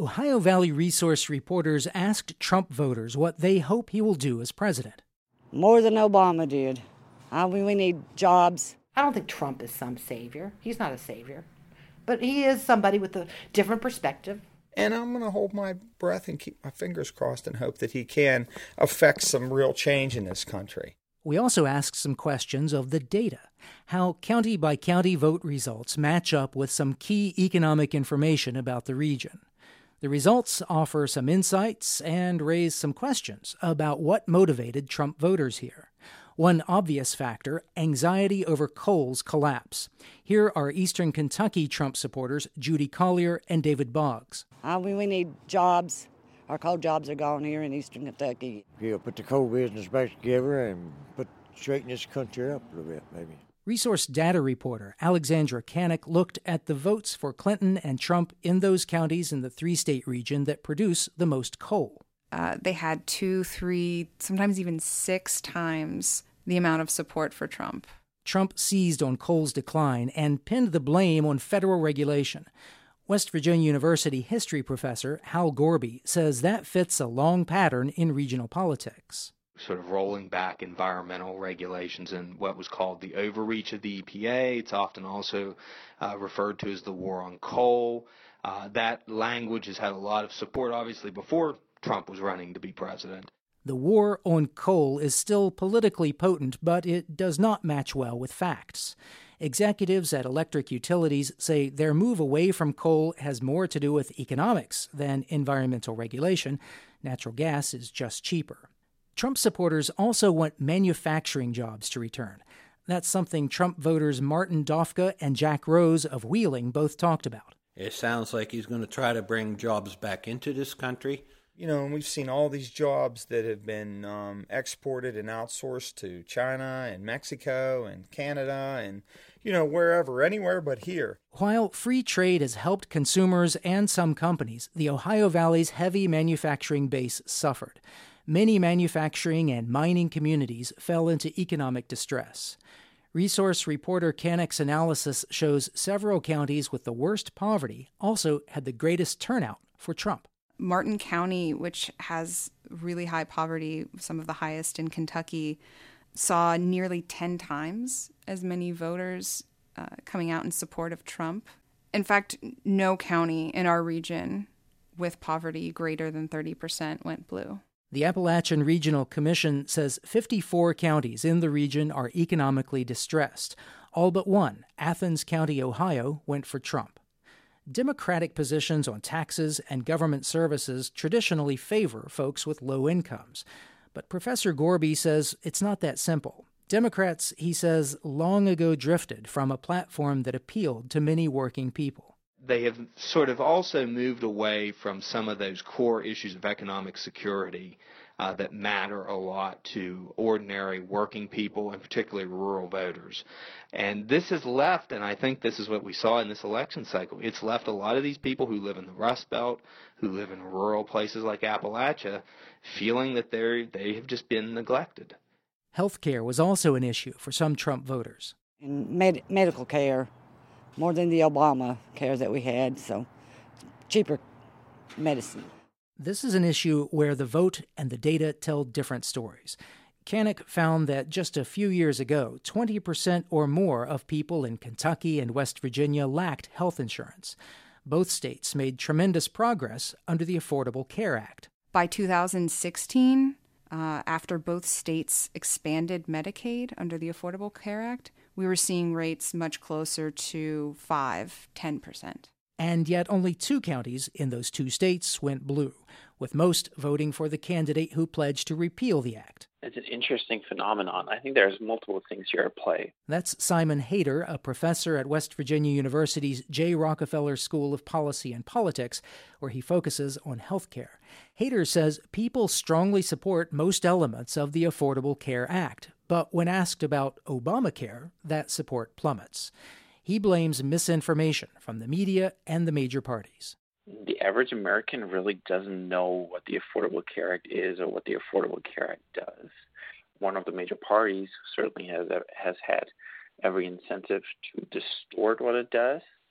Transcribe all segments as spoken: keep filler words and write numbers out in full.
Ohio Valley Resource reporters asked Trump voters what they hope he will do as president. More than Obama did. I mean, we need jobs. I don't think Trump is some savior. He's not a savior. But he is somebody with a different perspective. And I'm going to hold my breath and keep my fingers crossed and hope that he can affect some real change in this country. We also asked some questions of the data, how county-by-county vote results match up with some key economic information about the region. The results offer some insights and raise some questions about what motivated Trump voters here. One obvious factor, anxiety over coal's collapse. Here are Eastern Kentucky Trump supporters Judy Collier and David Boggs. I mean, we need jobs. Our coal jobs are gone here in Eastern Kentucky. Yeah, put the coal business back together and put straighten this country up a little bit, maybe. Resource data reporter Alexandra Kanik looked at the votes for Clinton and Trump in those counties in the three-state region that produce the most coal. Uh, they had two, three, sometimes even six times the amount of support for Trump. Trump seized on coal's decline and pinned the blame on federal regulation. West Virginia University history professor Hal Gorby says that fits a long pattern in regional politics. Sort of rolling back environmental regulations and what was called the overreach of the E P A. It's often also uh, referred to as the war on coal. Uh, that language has had a lot of support, obviously, before Trump was running to be president. The war on coal is still politically potent, but it does not match well with facts. Executives at electric utilities say their move away from coal has more to do with economics than environmental regulation. Natural gas is just cheaper. Trump supporters also want manufacturing jobs to return. That's something Trump voters Martin Dofka and Jack Rose of Wheeling both talked about. It sounds like he's going to try to bring jobs back into this country. You know, and we've seen all these jobs that have been um, exported and outsourced to China and Mexico and Canada and, you know, wherever, anywhere but here. While free trade has helped consumers and some companies, the Ohio Valley's heavy manufacturing base suffered. Many manufacturing and mining communities fell into economic distress. Resource reporter Kanik's analysis shows several counties with the worst poverty also had the greatest turnout for Trump. Martin County, which has really high poverty, some of the highest in Kentucky, saw nearly ten times as many voters uh, coming out in support of Trump. In fact, no county in our region with poverty greater than thirty percent went blue. The Appalachian Regional Commission says fifty-four counties in the region are economically distressed. All but one, Athens County, Ohio, went for Trump. Democratic positions on taxes and government services traditionally favor folks with low incomes. But Professor Gorby says it's not that simple. Democrats, he says, long ago drifted from a platform that appealed to many working people. They have sort of also moved away from some of those core issues of economic security uh, that matter a lot to ordinary working people and particularly rural voters. And this has left, and I think this is what we saw in this election cycle, it's left a lot of these people who live in the Rust Belt, who live in rural places like Appalachia, feeling that they're, they have just been neglected. Health care was also an issue for some Trump voters. In med- medical care, more than the Obama care that we had, so cheaper medicine. This is an issue where the vote and the data tell different stories. Kanik found that just a few years ago, twenty percent or more of people in Kentucky and West Virginia lacked health insurance. Both states made tremendous progress under the Affordable Care Act. By two thousand sixteen, uh, after both states expanded Medicaid under the Affordable Care Act, we were seeing rates much closer to five, ten percent. And yet only two counties in those two states went blue, with most voting for the candidate who pledged to repeal the act. It's an interesting phenomenon. I think there's multiple things here at play. That's Simon Hayter, a professor at West Virginia University's J. Rockefeller School of Policy and Politics, where he focuses on health care. Hayter says people strongly support most elements of the Affordable Care Act, but when asked about Obamacare, that support plummets. He blames misinformation from the media and the major parties. The average American really doesn't know what the Affordable Care Act is or what the Affordable Care Act does. One of the major parties certainly has has had every incentive to distort what it does.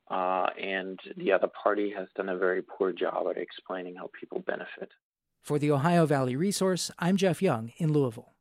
uh, and the other party has done a very poor job at explaining how people benefit. For the Ohio Valley Resource, I'm Jeff Young in Louisville.